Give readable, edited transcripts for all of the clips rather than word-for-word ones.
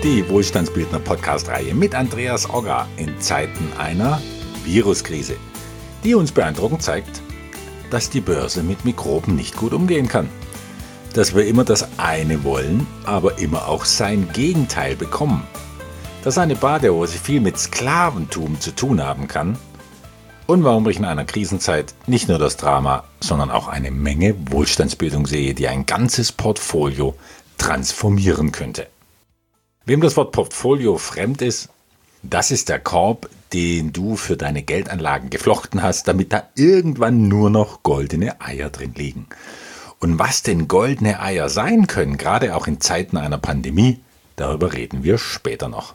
die Wohlstandsbildner Podcast-Reihe mit Andreas Ogger in Zeiten einer Viruskrise, die uns beeindruckend zeigt, dass die Börse mit Mikroben nicht gut umgehen kann. Dass wir immer das eine wollen, aber immer auch sein Gegenteil bekommen. Dass eine Badehose viel mit Sklaventum zu tun haben kann. Und warum ich in einer Krisenzeit nicht nur das Drama, sondern auch eine Menge Wohlstandsbildung sehe, die ein ganzes Portfolio transformieren könnte. Wem das Wort Portfolio fremd ist, das ist der Korb, den du für deine Geldanlagen geflochten hast, damit da irgendwann nur noch goldene Eier drin liegen. Und was denn goldene Eier sein können, gerade auch in Zeiten einer Pandemie, darüber reden wir später noch.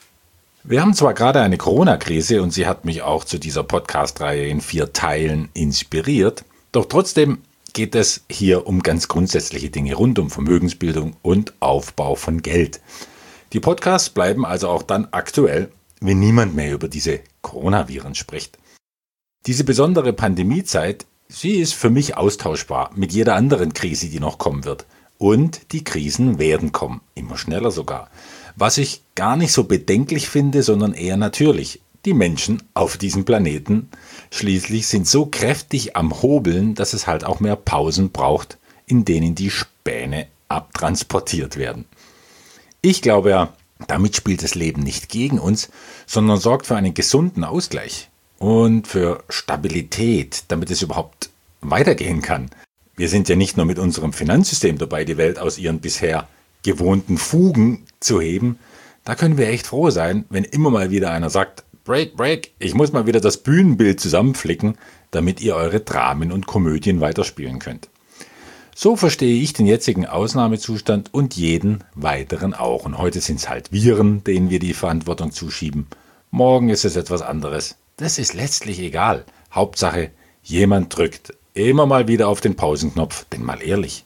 Wir haben zwar gerade eine Corona-Krise und sie hat mich auch zu dieser Podcast-Reihe in 4 Teilen inspiriert, doch trotzdem geht es hier um ganz grundsätzliche Dinge rund um Vermögensbildung und Aufbau von Geld. Die Podcasts bleiben also auch dann aktuell, wenn niemand mehr über diese Coronaviren spricht. Diese besondere Pandemiezeit, sie ist für mich austauschbar mit jeder anderen Krise, die noch kommen wird. Und die Krisen werden kommen, immer schneller sogar. Was ich gar nicht so bedenklich finde, sondern eher natürlich. Die Menschen auf diesem Planeten schließlich sind so kräftig am Hobeln, dass es halt auch mehr Pausen braucht, in denen die Späne abtransportiert werden. Ich glaube ja, damit spielt das Leben nicht gegen uns, sondern sorgt für einen gesunden Ausgleich und für Stabilität, damit es überhaupt weitergehen kann. Wir sind ja nicht nur mit unserem Finanzsystem dabei, die Welt aus ihren bisher gewohnten Fugen zu heben. Da können wir echt froh sein, wenn immer mal wieder einer sagt, Break, ich muss mal wieder das Bühnenbild zusammenflicken, damit ihr eure Dramen und Komödien weiterspielen könnt. So verstehe ich den jetzigen Ausnahmezustand und jeden weiteren auch. Und heute sind es halt Viren, denen wir die Verantwortung zuschieben. Morgen ist es etwas anderes. Das ist letztlich egal. Hauptsache, jemand drückt immer mal wieder auf den Pausenknopf. Denn mal ehrlich,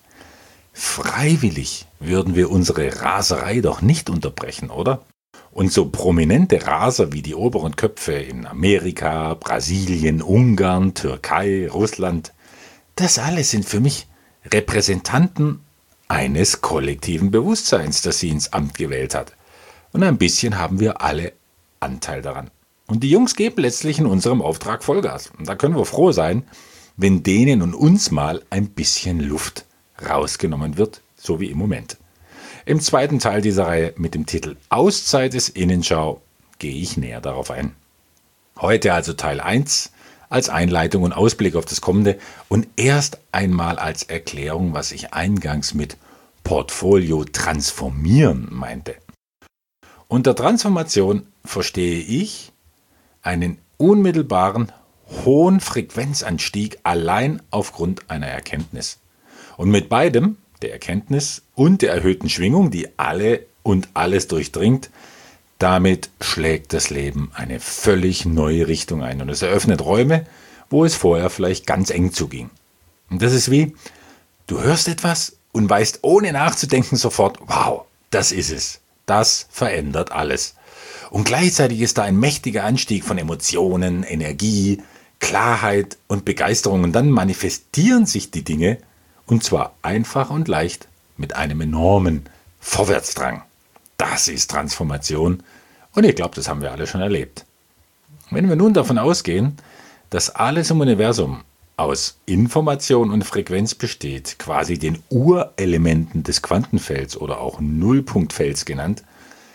freiwillig würden wir unsere Raserei doch nicht unterbrechen, oder? Und so prominente Raser wie die oberen Köpfe in Amerika, Brasilien, Ungarn, Türkei, Russland, das alles sind für mich Repräsentanten eines kollektiven Bewusstseins, das sie ins Amt gewählt hat. Und ein bisschen haben wir alle Anteil daran. Und die Jungs geben letztlich in unserem Auftrag Vollgas. Und da können wir froh sein, wenn denen und uns mal ein bisschen Luft rausgenommen wird, so wie im Moment. Im zweiten Teil dieser Reihe mit dem Titel Auszeit des Innenschau gehe ich näher darauf ein. Heute also Teil 1 als Einleitung und Ausblick auf das Kommende und erst einmal als Erklärung, was ich eingangs mit Portfolio transformieren meinte. Unter Transformation verstehe ich einen unmittelbaren, hohen Frequenzanstieg allein aufgrund einer Erkenntnis. Und mit beidem, der Erkenntnis und der erhöhten Schwingung, die alle und alles durchdringt, damit schlägt das Leben eine völlig neue Richtung ein und es eröffnet Räume, wo es vorher vielleicht ganz eng zuging. Und das ist wie, du hörst etwas und weißt ohne nachzudenken sofort, wow, das ist es. Das verändert alles. Und gleichzeitig ist da ein mächtiger Anstieg von Emotionen, Energie, Klarheit und Begeisterung. Und dann manifestieren sich die Dinge, und zwar einfach und leicht mit einem enormen Vorwärtsdrang. Das ist Transformation und ich glaube, das haben wir alle schon erlebt. Wenn wir nun davon ausgehen, dass alles im Universum aus Information und Frequenz besteht, quasi den Urelementen des Quantenfelds oder auch Nullpunktfelds genannt,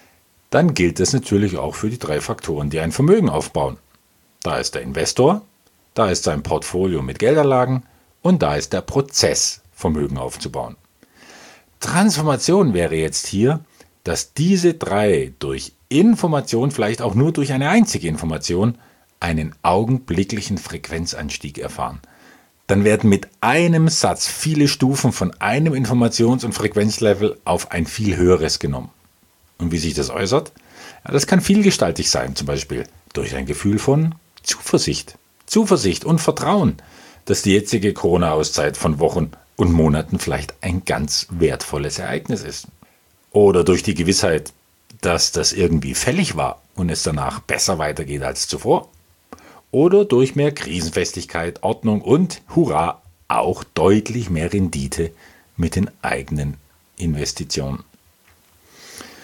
dann gilt das natürlich auch für die 3 Faktoren, die ein Vermögen aufbauen. Da ist der Investor, da ist sein Portfolio mit Geldanlagen und da ist der Prozess, Vermögen aufzubauen. Transformation wäre jetzt hier, dass diese 3 durch Information, vielleicht auch nur durch eine einzige Information, einen augenblicklichen Frequenzanstieg erfahren. Dann werden mit einem Satz viele Stufen von einem Informations- und Frequenzlevel auf ein viel höheres genommen. Und wie sich das äußert? Ja, das kann vielgestaltig sein, zum Beispiel durch ein Gefühl von Zuversicht und Vertrauen, dass die jetzige Corona-Auszeit von Wochen und Monaten vielleicht ein ganz wertvolles Ereignis ist. Oder durch die Gewissheit, dass das irgendwie fällig war und es danach besser weitergeht als zuvor. Oder durch mehr Krisenfestigkeit, Ordnung und, hurra, auch deutlich mehr Rendite mit den eigenen Investitionen.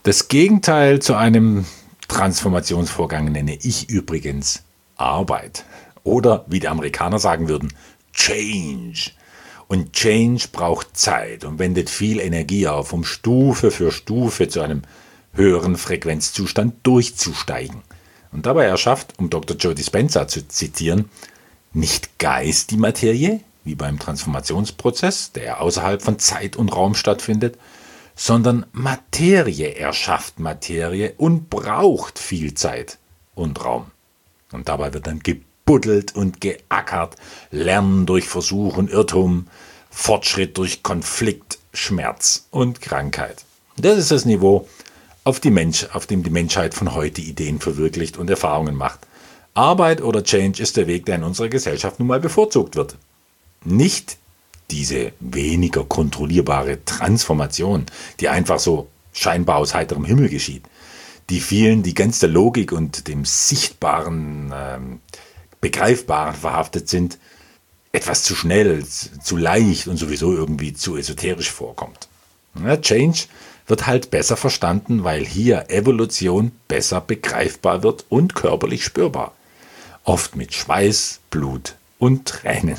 Das Gegenteil zu einem Transformationsvorgang nenne ich übrigens Arbeit. Oder wie die Amerikaner sagen würden, Change. Und Change braucht Zeit und wendet viel Energie auf, um Stufe für Stufe zu einem höheren Frequenzzustand durchzusteigen. Und dabei erschafft, um Dr. Joe Dispenza zu zitieren, nicht Geist die Materie, wie beim Transformationsprozess, der außerhalb von Zeit und Raum stattfindet, sondern Materie erschafft Materie und braucht viel Zeit und Raum. Und dabei wird dann gebuddelt und geackert, Lernen durch Versuch und Irrtum, Fortschritt durch Konflikt, Schmerz und Krankheit. Das ist das Niveau, auf dem die Menschheit von heute Ideen verwirklicht und Erfahrungen macht. Arbeit oder Change ist der Weg, der in unserer Gesellschaft nun mal bevorzugt wird. Nicht diese weniger kontrollierbare Transformation, die einfach so scheinbar aus heiterem Himmel geschieht. Die vielen, die ganz der Logik und dem Sichtbaren, Begreifbaren verhaftet sind, etwas zu schnell, zu leicht und sowieso irgendwie zu esoterisch vorkommt. Ja, Change wird halt besser verstanden, weil hier Evolution besser begreifbar wird und körperlich spürbar. Oft mit Schweiß, Blut und Tränen.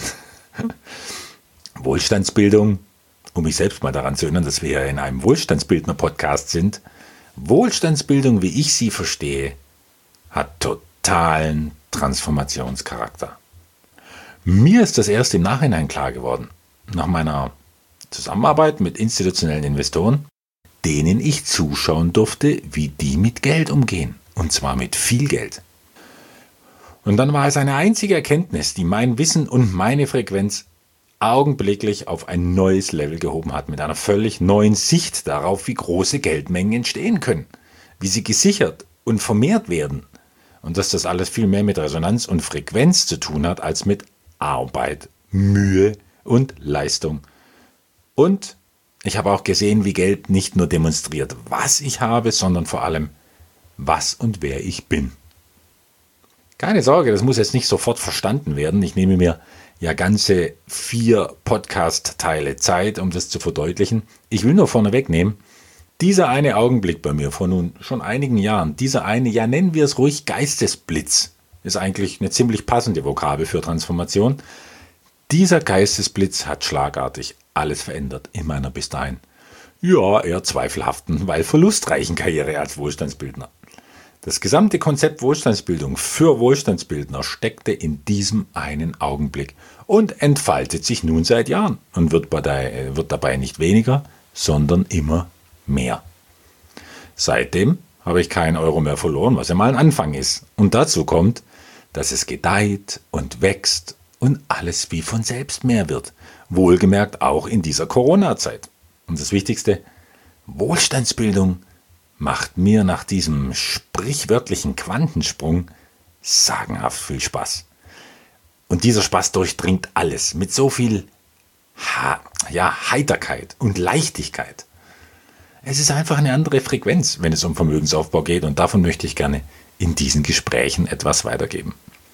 Wohlstandsbildung, um mich selbst mal daran zu erinnern, dass wir ja in einem Wohlstandsbildner-Podcast sind. Wohlstandsbildung, wie ich sie verstehe, hat totalen Transformationscharakter. Mir ist das erst im Nachhinein klar geworden, nach meiner Zusammenarbeit mit institutionellen Investoren, denen ich zuschauen durfte, wie die mit Geld umgehen, und zwar mit viel Geld. Und dann war es eine einzige Erkenntnis, die mein Wissen und meine Frequenz augenblicklich auf ein neues Level gehoben hat, mit einer völlig neuen Sicht darauf, wie große Geldmengen entstehen können, wie sie gesichert und vermehrt werden und dass das alles viel mehr mit Resonanz und Frequenz zu tun hat, als mit Arbeit, Mühe und Leistung. Und ich habe auch gesehen, wie Geld nicht nur demonstriert, was ich habe, sondern vor allem, was und wer ich bin. Keine Sorge, das muss jetzt nicht sofort verstanden werden. Ich nehme mir ja ganze 4 Podcast-Teile Zeit, um das zu verdeutlichen. Ich will nur vorneweg nehmen, dieser eine Augenblick bei mir vor nun schon einigen Jahren, dieser eine, ja nennen wir es ruhig Geistesblitz, ist eigentlich eine ziemlich passende Vokabel für Transformation. Dieser Geistesblitz hat schlagartig alles verändert in meiner bis dahin, ja, eher zweifelhaften, weil verlustreichen Karriere als Wohlstandsbildner. Das gesamte Konzept Wohlstandsbildung für Wohlstandsbildner steckte in diesem einen Augenblick und entfaltet sich nun seit Jahren und wird dabei nicht weniger, sondern immer mehr. Seitdem habe ich keinen Euro mehr verloren, was ja mal ein Anfang ist. Und dazu kommt, dass es gedeiht und wächst und alles wie von selbst mehr wird. Wohlgemerkt auch in dieser Corona-Zeit. Und das Wichtigste, Wohlstandsbildung macht mir nach diesem sprichwörtlichen Quantensprung sagenhaft viel Spaß. Und dieser Spaß durchdringt alles mit so viel Heiterkeit und Leichtigkeit. Es ist einfach eine andere Frequenz, wenn es um Vermögensaufbau geht, und davon möchte ich gerne in diesen Gesprächen etwas weitergeben.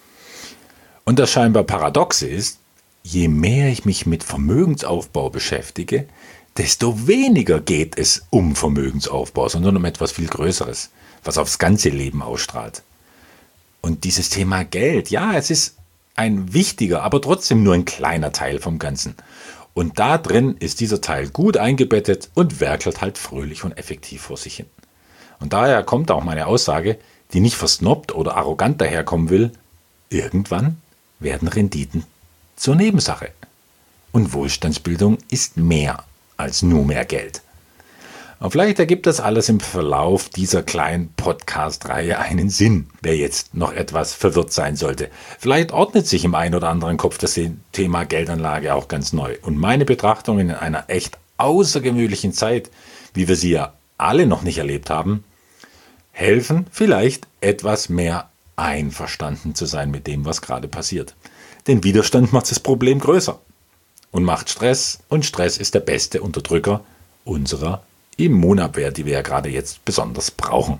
Und das scheinbar Paradoxe ist, je mehr ich mich mit Vermögensaufbau beschäftige, desto weniger geht es um Vermögensaufbau, sondern um etwas viel Größeres, was aufs ganze Leben ausstrahlt. Und dieses Thema Geld, ja, es ist ein wichtiger, aber trotzdem nur ein kleiner Teil vom Ganzen. Und da drin ist dieser Teil gut eingebettet und werkelt halt fröhlich und effektiv vor sich hin. Und daher kommt auch meine Aussage, die nicht versnobbt oder arrogant daherkommen will, irgendwann werden Renditen zur Nebensache. Und Wohlstandsbildung ist mehr als nur mehr Geld. Und vielleicht ergibt das alles im Verlauf dieser kleinen Podcast-Reihe einen Sinn, wer jetzt noch etwas verwirrt sein sollte. Vielleicht ordnet sich im einen oder anderen Kopf das Thema Geldanlage auch ganz neu. Und meine Betrachtungen in einer echt außergewöhnlichen Zeit, wie wir sie ja alle noch nicht erlebt haben, helfen vielleicht etwas mehr einverstanden zu sein mit dem, was gerade passiert. Denn Widerstand macht das Problem größer und macht Stress. Und Stress ist der beste Unterdrücker unserer Immunabwehr, die wir ja gerade jetzt besonders brauchen.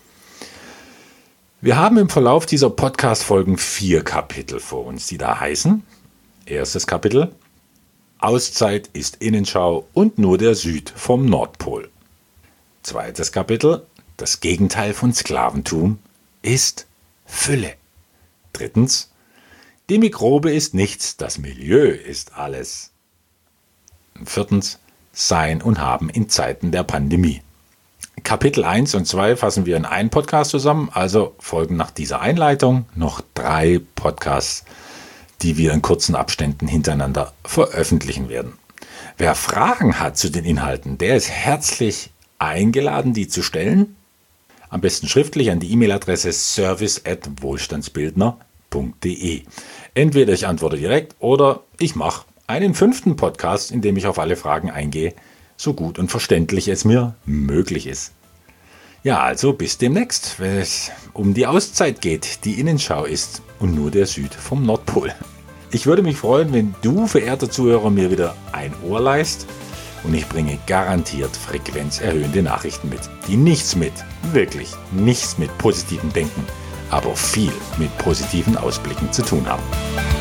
Wir haben im Verlauf dieser Podcast-Folgen 4 Kapitel vor uns, die da heißen: Erstes Kapitel: Auszeit ist Innenschau und nur der Süd vom Nordpol. Zweites Kapitel, das Gegenteil von Sklaventum ist Fülle. Drittens, die Mikrobe ist nichts, das Milieu ist alles. Viertens, Sein und Haben in Zeiten der Pandemie. Kapitel 1 und 2 fassen wir in einen Podcast zusammen, also folgen nach dieser Einleitung noch 3 Podcasts, die wir in kurzen Abständen hintereinander veröffentlichen werden. Wer Fragen hat zu den Inhalten, der ist herzlich eingeladen, die zu stellen. Am besten schriftlich an die E-Mail-Adresse service@wohlstandsbildner.de. Entweder ich antworte direkt oder ich mache einen 5. Podcast, in dem ich auf alle Fragen eingehe, so gut und verständlich es mir möglich ist. Ja, also bis demnächst, wenn es um die Auszeit geht, die Innenschau ist und nur der Süd vom Nordpol. Ich würde mich freuen, wenn du, verehrter Zuhörer, mir wieder ein Ohr leihst und ich bringe garantiert frequenzerhöhende Nachrichten mit, die wirklich nichts mit positivem Denken, aber viel mit positiven Ausblicken zu tun haben.